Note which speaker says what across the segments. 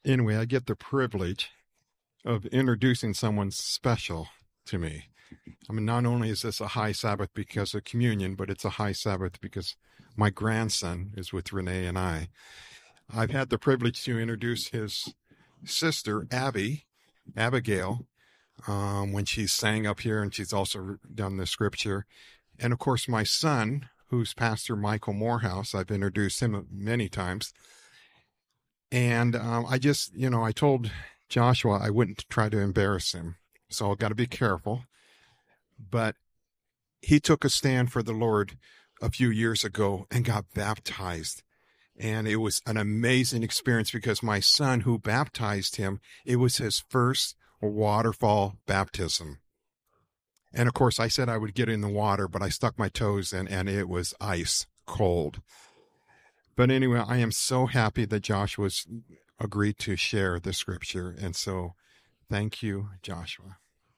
Speaker 1: Anyway, I get the privilege of introducing someone special to me. I mean, not only is this a high Sabbath because of communion, but it's a high Sabbath because my grandson is with Renee and I. I've had the privilege to introduce his sister, Abigail, when she sang up here, and she's also done the scripture. And of course, my son, who's Pastor Michael Morehouse, I've introduced him many times. And I told Joshua I wouldn't try to embarrass him. So I've got to be careful. But he took a stand for the Lord a few years ago and got baptized. And it was an amazing experience because my son who baptized him, it was his first waterfall baptism. And of course, I said I would get in the water, but I stuck my toes in and it was ice cold. But anyway, I am so happy that Joshua's agreed to share the scripture. And so thank you, Joshua.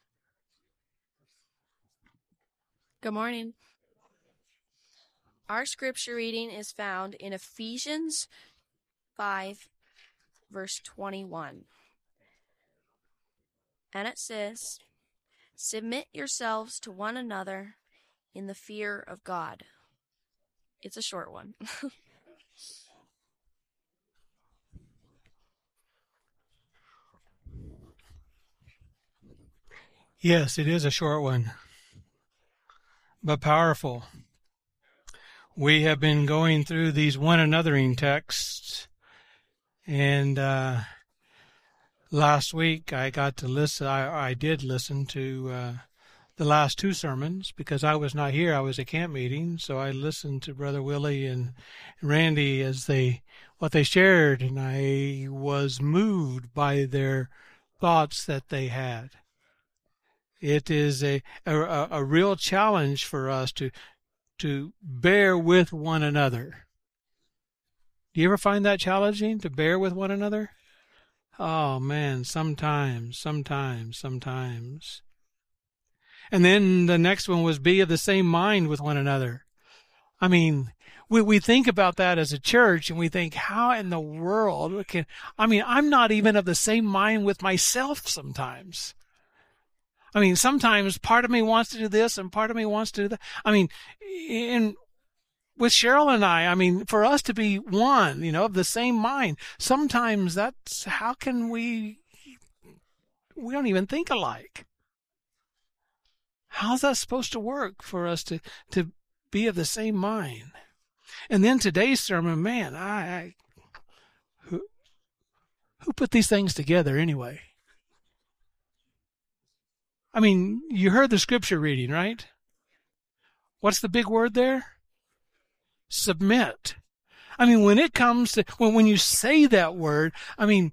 Speaker 2: Good morning. Our scripture reading is found in Ephesians 5, verse 21. And it says, "Submit yourselves to one another in the fear of God." It's a short one.
Speaker 3: Yes, it is a short one, but powerful. We have been going through these one anothering texts, and last week I got to listen. I did listen to the last two sermons because I was not here. I was at camp meeting, so I listened to Brother Willie and Randy as what they shared, and I was moved by their thoughts that they had. It is a real challenge for us to bear with one another. Do you ever find that challenging, to bear with one another? Oh, man, sometimes. And then the next one was be of the same mind with one another. I mean, we think about that as a church, and we think, how in the world I'm not even of the same mind with myself sometimes. I mean, sometimes part of me wants to do this and part of me wants to do that. I mean, with Cheryl and I mean, for us to be one, of the same mind, sometimes how can we don't even think alike. How's that supposed to work for us to be of the same mind? And then today's sermon, man, who put these things together anyway? I mean, you heard the scripture reading, right? What's the big word there? Submit. I mean, when it comes to, when you say that word, I mean,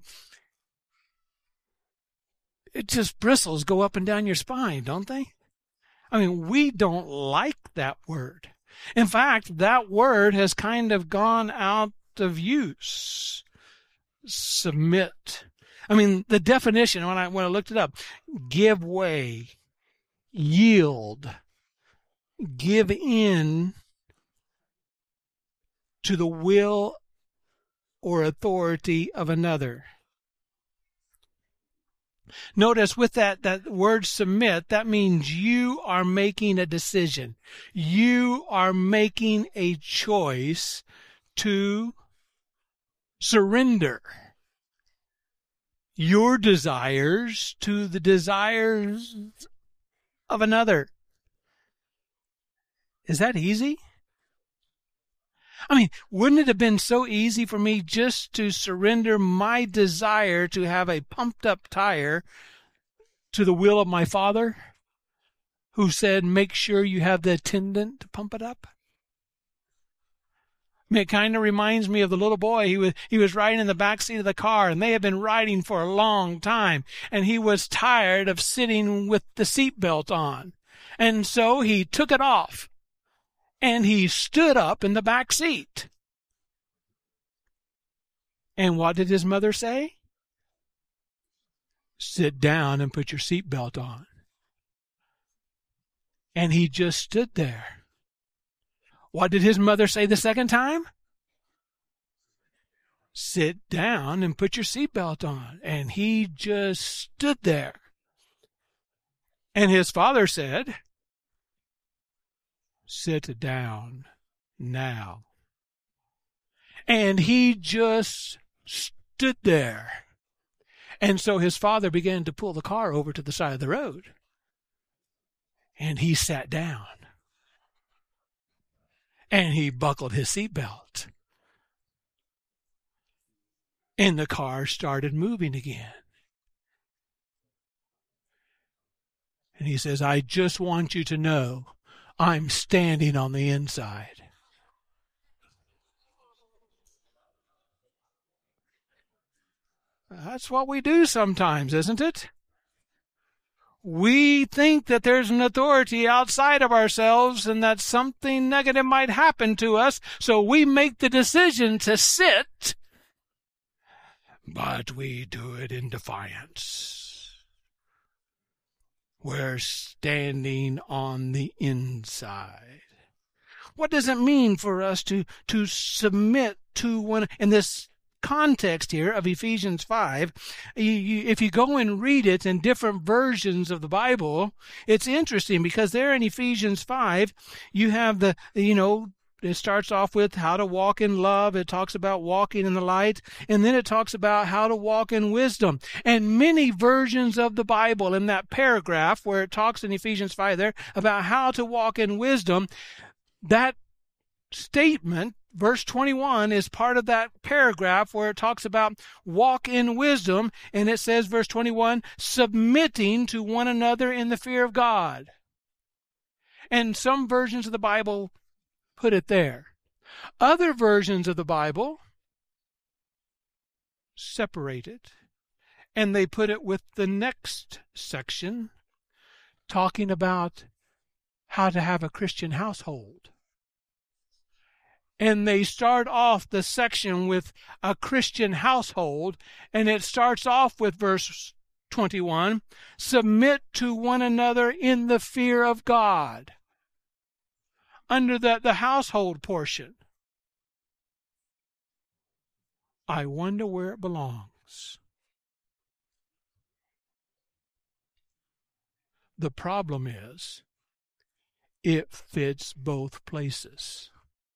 Speaker 3: it just bristles go up and down your spine, don't they? I mean, we don't like that word. In fact, that word has kind of gone out of use. Submit. I mean, the definition, when I looked it up, give way, yield, give in to the will or authority of another. Notice with that word submit, that means you are making a decision. You are making a choice to surrender your desires to the desires of another. Is that easy? I mean, wouldn't it have been so easy for me just to surrender my desire to have a pumped up tire to the will of my Father, who said, make sure you have the attendant to pump it up? I mean, it kind of reminds me of the little boy. He was riding in the back seat of the car, and they had been riding for a long time, and he was tired of sitting with the seatbelt on. And so he took it off, and he stood up in the back seat. And what did his mother say? Sit down and put your seatbelt on. And he just stood there. What did his mother say the second time? sit down and put your seatbelt on. And he just stood there. And his father said, sit down now. And he just stood there. And so his father began to pull the car over to the side of the road. And he sat down. And he buckled his seatbelt. And the car started moving again. And he says, I just want you to know I'm standing on the inside. That's what we do sometimes, isn't it? We think that there's an authority outside of ourselves and that something negative might happen to us, so we make the decision to sit, but we do it in defiance. We're standing on the inside. What does it mean for us to submit to one in this context here of Ephesians 5? If you go and read it in different versions of the Bible, it's interesting because there in Ephesians 5, you have it starts off with how to walk in love. It talks about walking in the light. And then it talks about how to walk in wisdom. And many versions of the Bible in that paragraph where it talks in Ephesians 5 there about how to walk in wisdom, that statement, verse 21, is part of that paragraph where it talks about walk in wisdom. And it says, verse 21, submitting to one another in the fear of God. And some versions of the Bible put it there. Other versions of the Bible separate it, and they put it with the next section, talking about how to have a Christian household. And they start off the section with a Christian household, and it starts off with verse 21, submit to one another in the fear of God. Under the household portion. I wonder where it belongs. The problem is, it fits both places.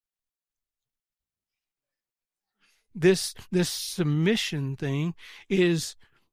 Speaker 3: This submission thing is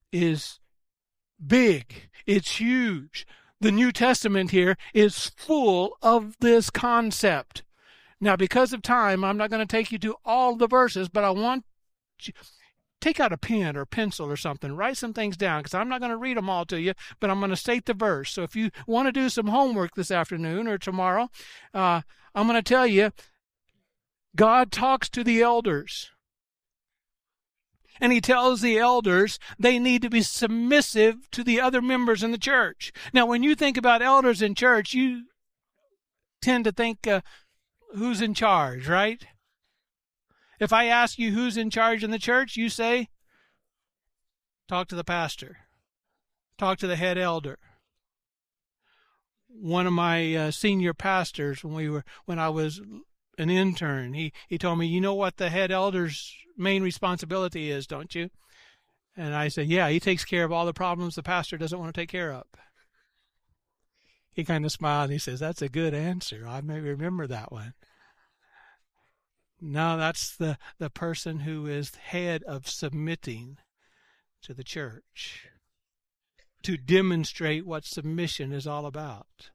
Speaker 3: big. It's huge. The New Testament here is full of this concept. Now, because of time, I'm not going to take you to all the verses, but I want you take out a pen or pencil or something, write some things down, because I'm not going to read them all to you, but I'm going to state the verse. So if you want to do some homework this afternoon or tomorrow, I'm going to tell you, God talks to the elders. And he tells the elders they need to be submissive to the other members in the church. Now, when you think about elders in church, you tend to think who's in charge, right? If I ask you who's in charge in the church, you say, talk to the pastor. Talk to the head elder. One of my senior pastors, when I was an intern, he told me, you know what the head elder's main responsibility is, don't you? And I said, yeah, he takes care of all the problems the pastor doesn't want to take care of. He kind of smiled and he says, that's a good answer. I may remember that one. No, that's the person who is head of submitting to the church to demonstrate what submission is all about.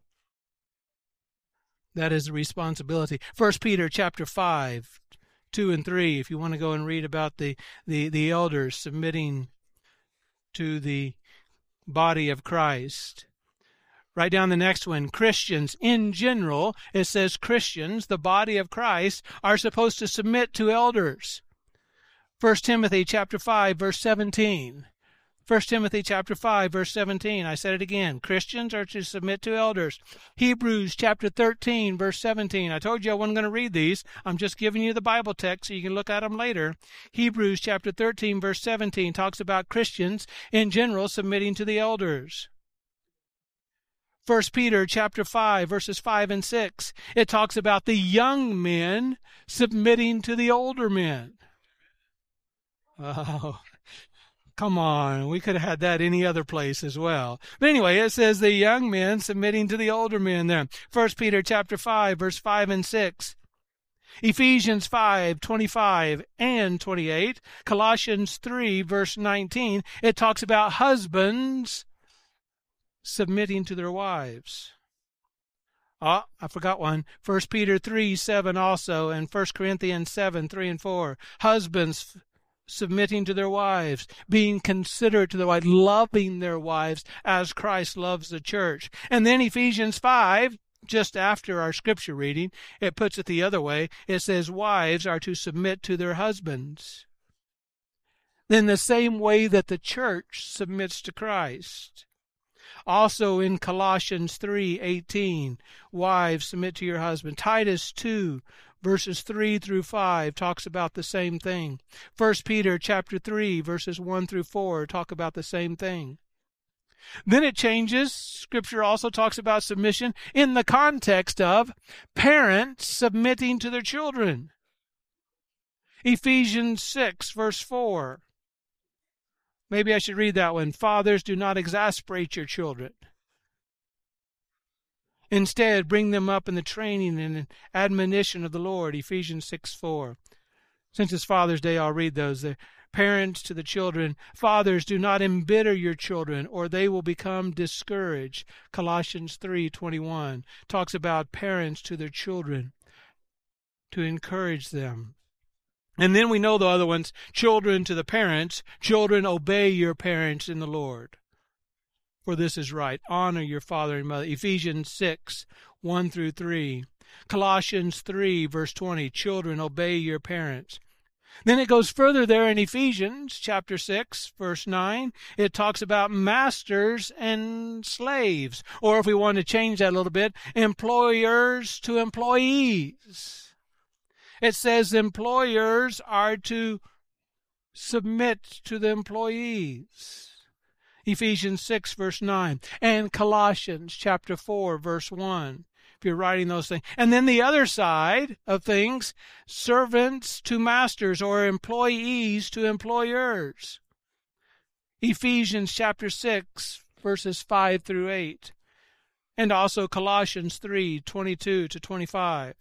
Speaker 3: That is the responsibility. 1 Peter chapter 5, 2 and 3, if you want to go and read about the elders submitting to the body of Christ. Write down the next one. Christians in general, it says Christians, the body of Christ, are supposed to submit to elders. 1 Timothy chapter 5, verse 17. 1 Timothy chapter 5, verse 17. I said it again. Christians are to submit to elders. Hebrews chapter 13, verse 17. I told you I wasn't going to read these. I'm just giving you the Bible text so you can look at them later. Hebrews chapter 13, verse 17 talks about Christians in general submitting to the elders. 1 Peter chapter 5, verses 5 and 6. It talks about the young men submitting to the older men. Oh, come on. We could have had that any other place as well. But anyway, it says the young men submitting to the older men there. 1 Peter chapter 5, verse 5 and 6. Ephesians 5:25 and 28. Colossians 3, verse 19. It talks about husbands submitting to their wives. Oh, I forgot one. 1 Peter 3:7 also, and 1 Corinthians 7:3 and 4. Husbands submitting to their wives, being considerate to their wives, loving their wives as Christ loves the church. And then Ephesians 5, just after our scripture reading, it puts it the other way. It says wives are to submit to their husbands. In the same way that the church submits to Christ. Also in Colossians 3:18, wives, submit to your husband. Titus 2, verses 3 through 5 talks about the same thing. 1 Peter chapter 3, verses 1 through 4 talk about the same thing. Then it changes. Scripture also talks about submission in the context of parents submitting to their children. Ephesians 6, verse 4. Maybe I should read that one. Fathers, do not exasperate your children. Instead, bring them up in the training and admonition of the Lord. Ephesians 6:4. Since it's Father's Day, I'll read those. The parents to the children. Fathers, do not embitter your children, or they will become discouraged. Colossians 3:21 talks about parents to their children, to encourage them. And then we know the other ones. Children to the parents. Children, obey your parents in the Lord, for this is right. Honor your father and mother. Ephesians 6, 1 through 3. Colossians 3, verse 20. Children, obey your parents. Then it goes further there in Ephesians chapter 6, verse 9. It talks about masters and slaves. Or if we want to change that a little bit, employers to employees. It says employers are to submit to the employees. Ephesians 6, verse 9. And Colossians chapter 4, verse 1. If you're writing those things. And then the other side of things, servants to masters or employees to employers. Ephesians chapter 6, verses 5 through 8. And also Colossians 3, 22 to 25.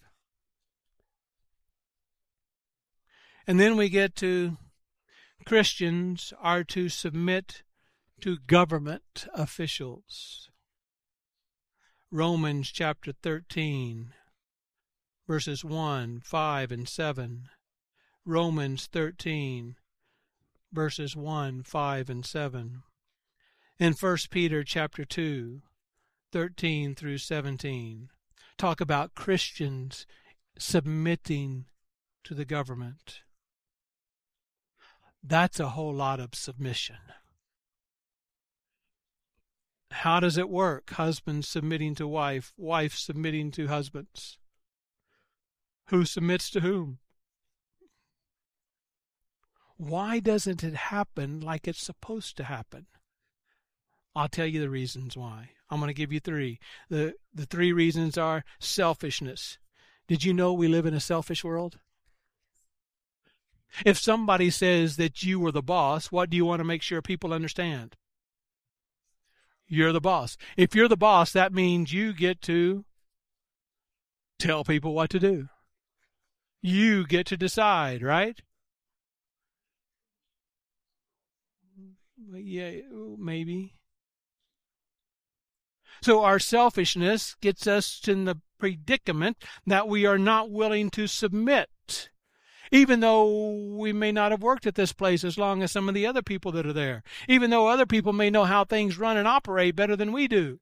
Speaker 3: And then we get to Christians are to submit to government officials. Romans chapter 13, verses 1, 5, and 7. Romans 13, verses 1, 5, and 7. And 1 Peter chapter 2, 13 through 17. Talk about Christians submitting to the government. That's a whole lot of submission. How does it work? Husbands submitting to wife, wife submitting to husbands. Who submits to whom? Why doesn't it happen like it's supposed to happen? I'll tell you the reasons why. I'm going to give you three. The three reasons are selfishness. Did you know we live in a selfish world? If somebody says that you were the boss, what do you want to make sure people understand? You're the boss. If you're the boss, that means you get to tell people what to do. You get to decide, right? Yeah, maybe. So our selfishness gets us in the predicament that we are not willing to submit, even though we may not have worked at this place as long as some of the other people that are there, even though other people may know how things run and operate better than we do.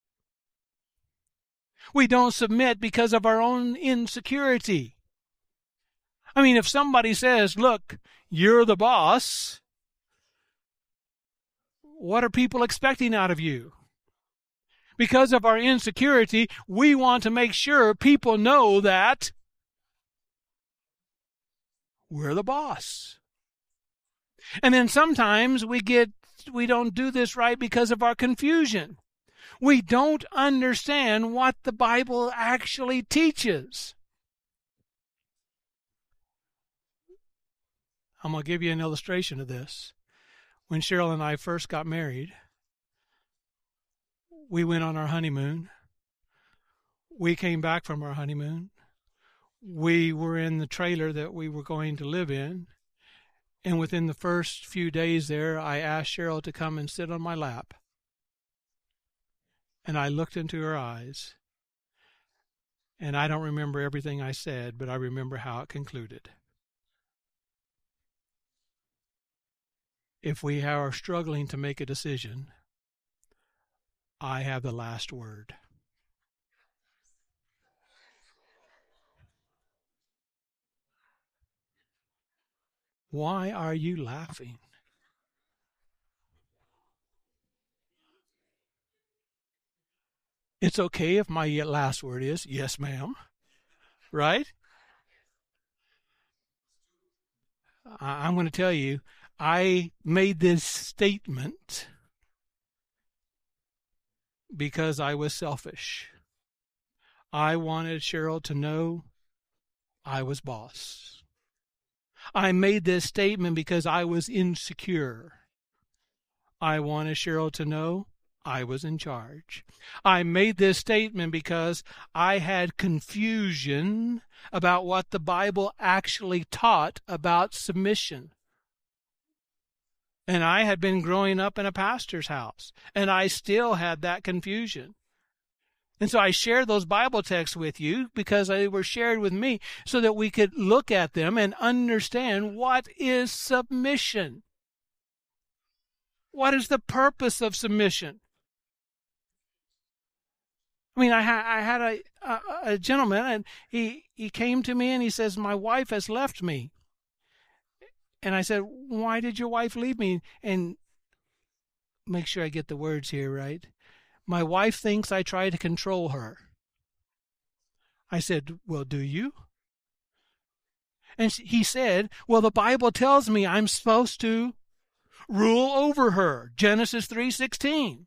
Speaker 3: We don't submit because of our own insecurity. I mean, if somebody says, look, you're the boss, what are people expecting out of you? Because of our insecurity, we want to make sure people know that we're the boss. And then sometimes we don't do this right because of our confusion. We don't understand what the Bible actually teaches. I'm going to give you an illustration of this. When Cheryl and I first got married, we went on our honeymoon. We came back from our honeymoon. We were in the trailer that we were going to live in. And within the first few days there, I asked Cheryl to come and sit on my lap. And I looked into her eyes. And I don't remember everything I said, but I remember how it concluded. If we are struggling to make a decision, I have the last word. Why are you laughing? It's okay if my last word is, yes, ma'am. Right? I'm going to tell you, I made this statement because I was selfish. I wanted Cheryl to know I was boss. I made this statement because I was insecure. I wanted Cheryl to know I was in charge. I made this statement because I had confusion about what the Bible actually taught about submission. And I had been growing up in a pastor's house, and I still had that confusion. And so I share those Bible texts with you because they were shared with me so that we could look at them and understand what is submission. What is the purpose of submission? I mean, I had a gentleman, and he came to me and he says, my wife has left me. And I said, why did your wife leave me? And make sure I get the words here right. My wife thinks I try to control her. I said, well, do you? And he said, well, the Bible tells me I'm supposed to rule over her. Genesis 3:16.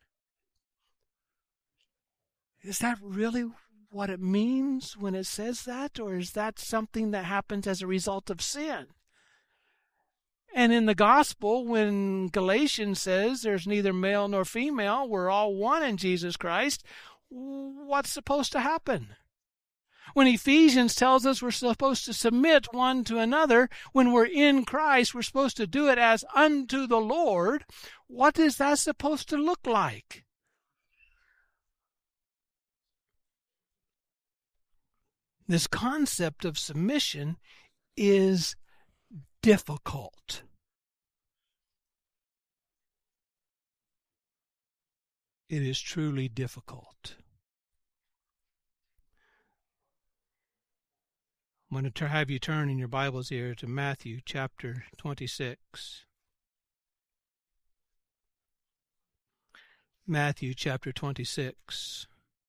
Speaker 3: Is that really what it means when it says that? Or is that something that happens as a result of sin? And in the gospel, when Galatians says there's neither male nor female, we're all one in Jesus Christ, what's supposed to happen? When Ephesians tells us we're supposed to submit one to another, when we're in Christ, we're supposed to do it as unto the Lord, what is that supposed to look like? This concept of submission is difficult. It is truly difficult. I'm going to have you turn in your Bibles here to Matthew chapter 26. Matthew chapter 26.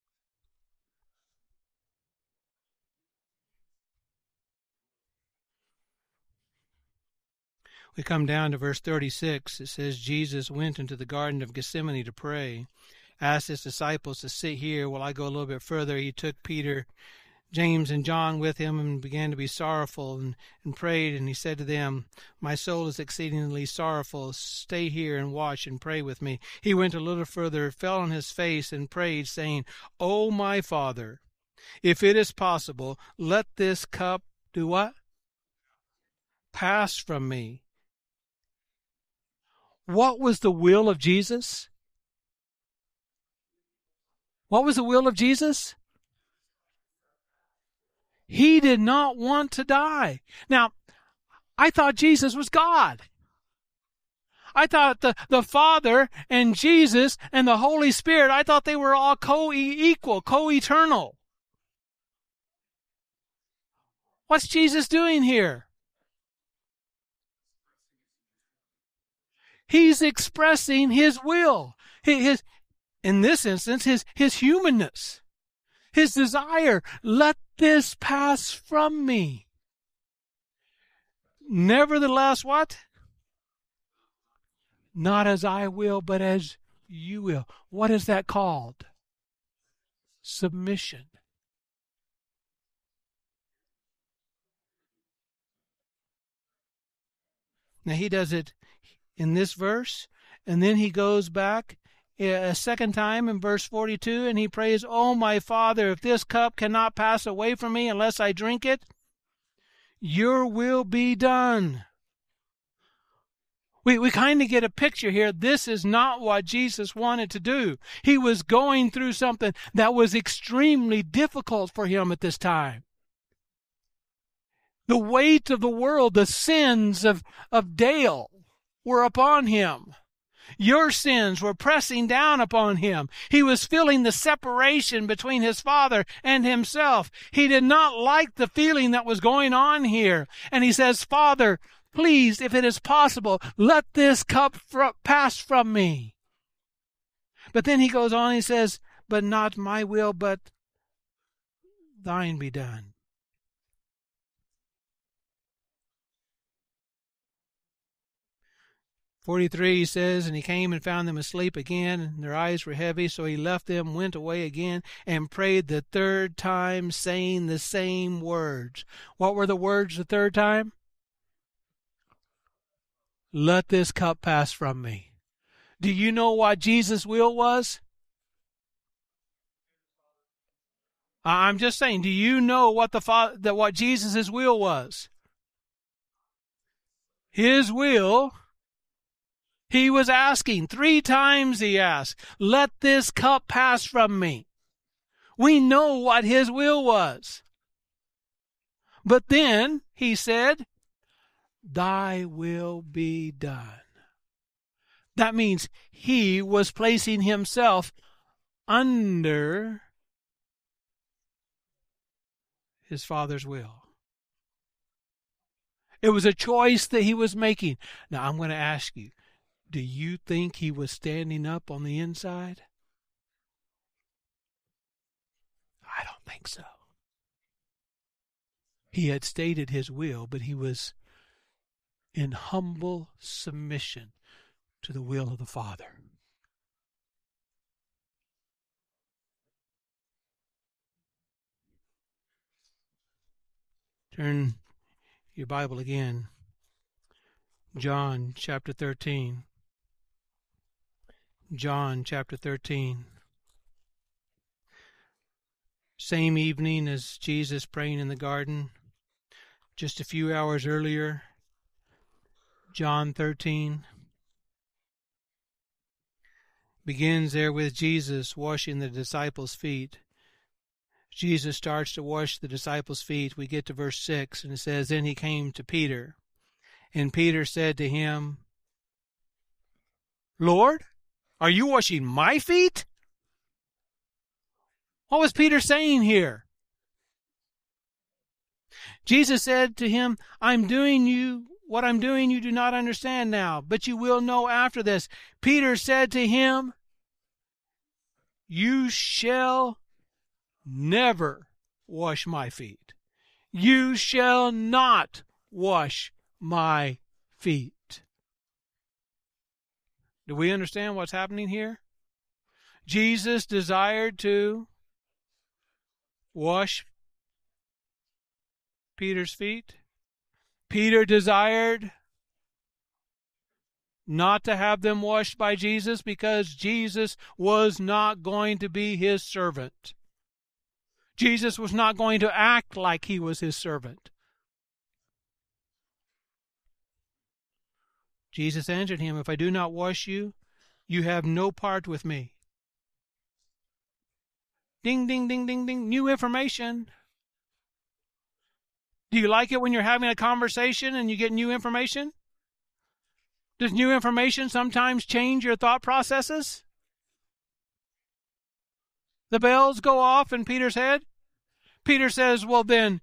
Speaker 3: We come down to verse 36. It says, Jesus went into the Garden of Gethsemane to pray, asked his disciples to sit here while I go a little bit further. He took Peter, James, and John with him and began to be sorrowful and prayed. And he said to them, my soul is exceedingly sorrowful. Stay here and watch and pray with me. He went a little further, fell on his face and prayed, saying, O my Father, if it is possible, let this cup do what? Pass from me. What was the will of Jesus? What was the will of Jesus? He did not want to die. Now, I thought Jesus was God. I thought the Father and Jesus and the Holy Spirit, I thought they were all co-equal, co-eternal. What's Jesus doing here? He's expressing his will. In this instance, his humanness. His desire. Let this pass from me. Nevertheless, what? Not as I will, but as you will. What is that called? Submission. Now he does it in this verse, and then he goes back a second time in verse 42, and he prays, "Oh, my Father, if this cup cannot pass away from me unless I drink it, your will be done." We kind of get a picture here. This is not what Jesus wanted to do. He was going through something that was extremely difficult for him at this time. The weight of the world, the sins of Dale were upon him. Your sins were pressing down upon him. He was feeling the separation between his Father and himself. He did not like the feeling that was going on here. And he says, "Father, please, if it is possible, let this cup pass from me." But then he goes on and he says, "But not my will, but thine be done." He says, "And he came and found them asleep again, and their eyes were heavy. So he left them, went away again, and prayed the third time, saying the same words." What were the words the third time? "Let this cup pass from me." Do you know what Jesus' will was? I'm just saying, do you know what Jesus' will was? His will, he was asking, 3 times he asked, "Let this cup pass from me." We know what his will was. But then he said, "Thy will be done." That means he was placing himself under his Father's will. It was a choice that he was making. Now I'm going to ask you, do you think he was standing up on the inside? I don't think so. He had stated his will, but he was in humble submission to the will of the Father. Turn your Bible again. John chapter 13. John chapter 13. Same evening as Jesus praying in the garden, just a few hours earlier, John 13 begins there with Jesus washing the disciples' feet. Jesus starts to wash the disciples' feet. We get to verse 6, and it says, "Then he came to Peter, and Peter said to him, 'Lord, are you washing my feet?'" What was Peter saying here? Jesus said to him, what I'm doing you do not understand now, but you will know after this. Peter said to him, "You shall never wash my feet. You shall not wash my feet." Do we understand what's happening here? Jesus desired to wash Peter's feet. Peter desired not to have them washed by Jesus because Jesus was not going to be his servant. Jesus was not going to act like he was his servant. Jesus answered him, "If I do not wash you, you have no part with me." Ding, ding, ding, ding, ding. New information. Do you like it when you're having a conversation and you get new information? Does new information sometimes change your thought processes? The bells go off in Peter's head. Peter says, "Well then,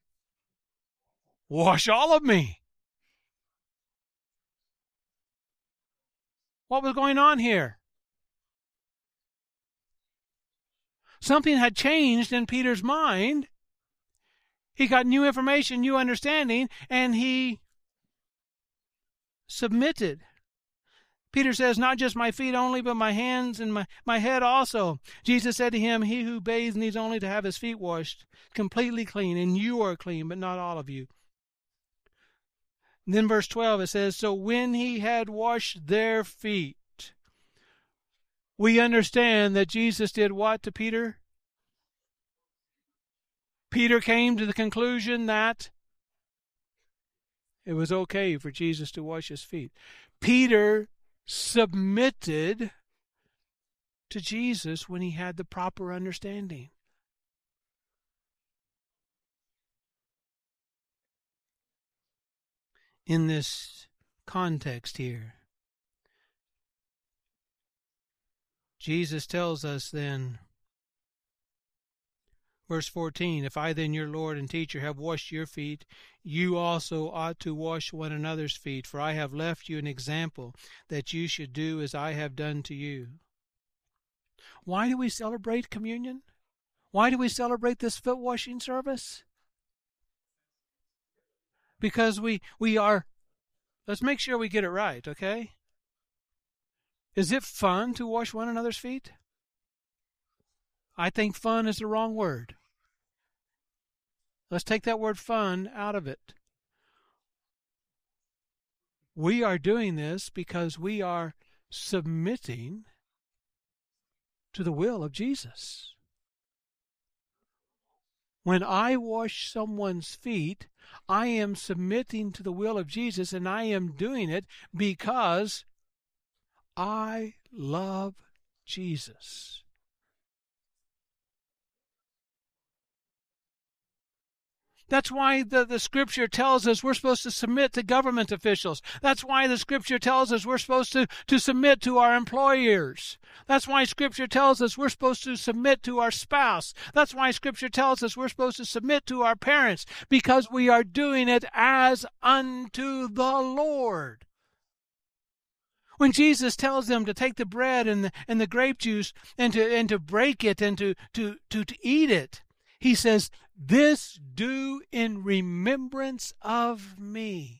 Speaker 3: wash all of me." What was going on here? Something had changed in Peter's mind. He got new information, new understanding, and he submitted. Peter says, "Not just my feet only, but my hands and my head also." Jesus said to him, "He who bathes needs only to have his feet washed, completely clean, and you are clean, but not all of you." And then verse 12, it says, so when he had washed their feet, we understand that Jesus did what to Peter? Peter came to the conclusion that it was okay for Jesus to wash his feet. Peter submitted to Jesus when he had the proper understanding. In this context here, Jesus tells us then, verse 14, if I then, your Lord and teacher, have washed your feet, you also ought to wash one another's feet, for I have left you an example that you should do as I have done to you. Why do we celebrate communion? Why do we celebrate this foot washing service? Because we are, let's make sure we get it right, okay? Is it fun to wash one another's feet? I think fun is the wrong word. Let's take that word fun out of it. We are doing this because we are submitting to the will of Jesus. When I wash someone's feet, I am submitting to the will of Jesus, and I am doing it because I love Jesus. That's why the Scripture tells us we're supposed to submit to government officials. That's why the Scripture tells us we're supposed to submit to our employers. That's why Scripture tells us we're supposed to submit to our spouse. That's why Scripture tells us we're supposed to submit to our parents, because we are doing it as unto the Lord. When Jesus tells them to take the bread and the grape juice and to break it and to eat it, he says, this do in remembrance of me.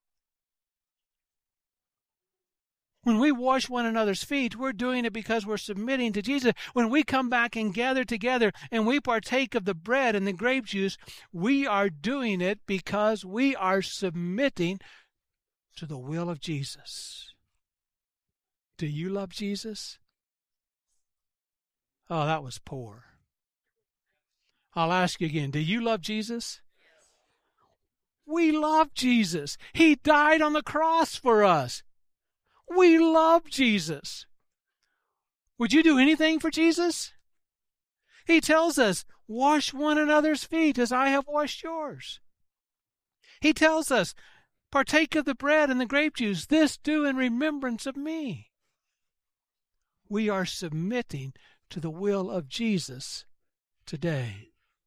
Speaker 3: When we wash one another's feet, we're doing it because we're submitting to Jesus. When we come back and gather together and we partake of the bread and the grape juice, we are doing it because we are submitting to the will of Jesus. Do you love Jesus? Oh, that was poor. I'll ask you again, do you love Jesus? We love Jesus. He died on the cross for us. We love Jesus. Would you do anything for Jesus? He tells us, wash one another's feet as I have washed yours. He tells us, partake of the bread and the grape juice. This do in remembrance of me. We are submitting to the will of Jesus today.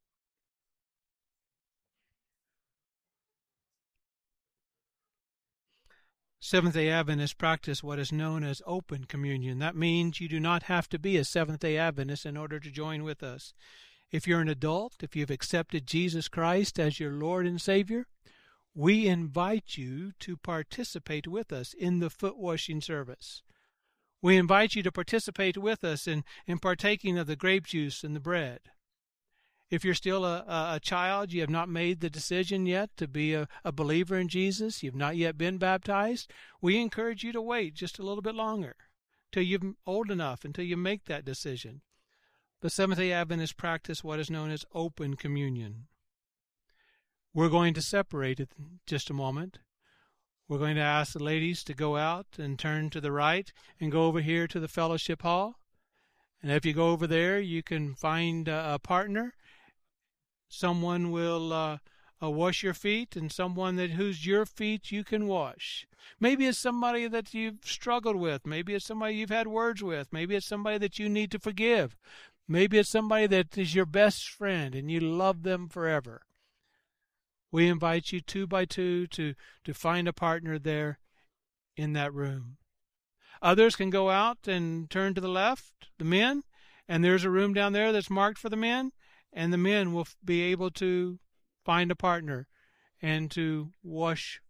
Speaker 3: Seventh-day Adventists practice what is known as open communion. That means you do not have to be a Seventh-day Adventist in order to join with us. If you're an adult, if you've accepted Jesus Christ as your Lord and Savior, we invite you to participate with us in the foot washing service. We invite you to participate with us in partaking of the grape juice and the bread. If you're still a child, you have not made the decision yet to be a believer in Jesus, you've not yet been baptized, we encourage you to wait just a little bit longer till you're old enough, until you make that decision. The Seventh-day Adventists practice what is known as open communion. We're going to separate it in just a moment. We're going to ask the ladies to go out and turn to the right and go over here to the fellowship hall. And if you go over there, you can find a partner. Someone will wash your feet, and someone whose your feet you can wash. Maybe it's somebody that you've struggled with. Maybe it's somebody you've had words with. Maybe it's somebody that you need to forgive. Maybe it's somebody that is your best friend and you love them forever. We invite you 2 by 2 to find a partner there in that room. Others can go out and turn to the left, the men, and there's a room down there that's marked for the men, and the men will be able to find a partner and to wash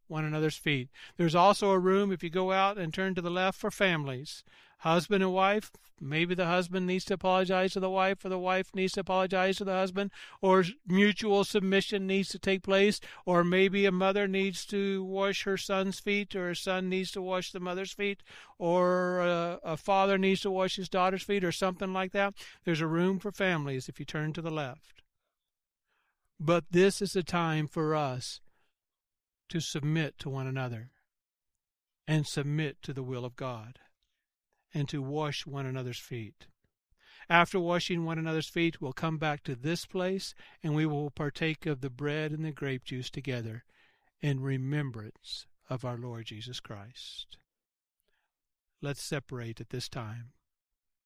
Speaker 3: one another's feet. There's also a room, if you go out and turn to the left, for families. Husband and wife, maybe the husband needs to apologize to the wife, or the wife needs to apologize to the husband, or mutual submission needs to take place, or maybe a mother needs to wash her son's feet, or a son needs to wash the mother's feet, or a father needs to wash his daughter's feet, or something like that. There's a room for families if you turn to the left. But this is the time for us to submit to one another and submit to the will of God, and to wash one another's feet. After washing one another's feet, we'll come back to this place, and we will partake of the bread and the grape juice together in remembrance of our Lord Jesus Christ. Let's separate at this time.